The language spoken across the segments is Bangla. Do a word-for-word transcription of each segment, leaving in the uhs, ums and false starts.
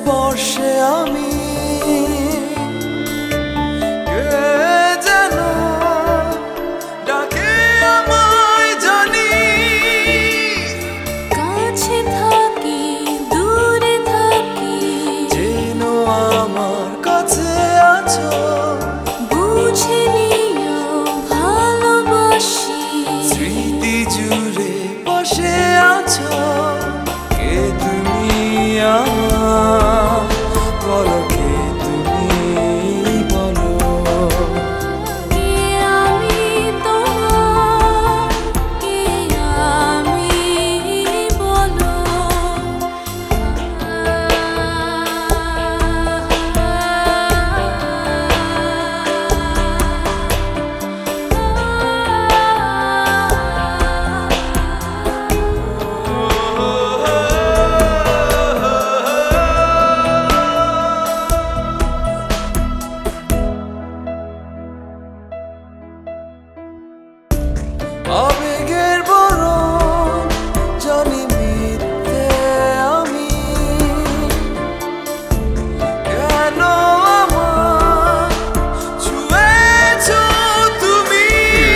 স্পর্শে আমি কে যেন ডাকে আমায় জানি। কাছে থাকি দূরে থাকি যেন আমার কাছে আছো, বুঝে নিও ভালোবাসি। স্মৃতি জুড়ে বসে আছো, কে তুমি আমার, বলো কে তুমি, বলো কে আমি তোমার, কে আমি বলো। আবেগের বরণ জানি মিথ্যে আমি, কেন আমার ছুঁয়েছো তুমি।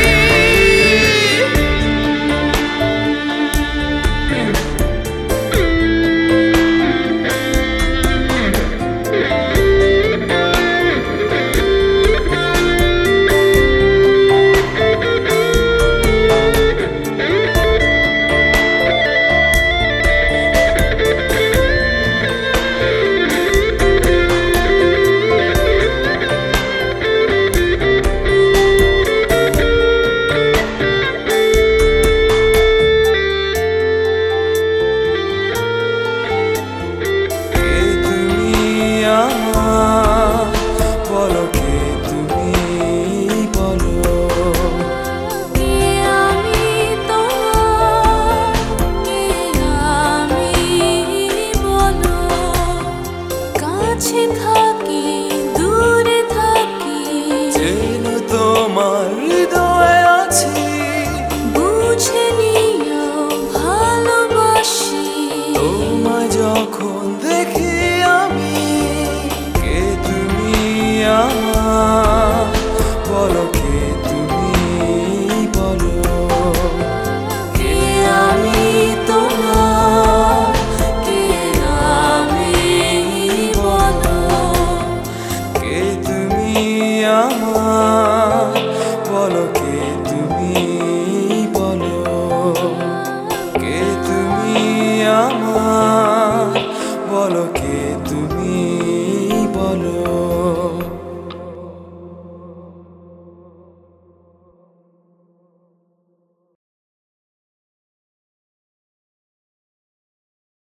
কে তুমি আমার, বলো কে তুমি, বলো কে আমি তোমার, কে আমি বলো। কাছে থাকি দূরে থাকি যেন তোমার হৃদয়ে আছি, বুঝে নিও ভালোবাসি। তোমায় যখন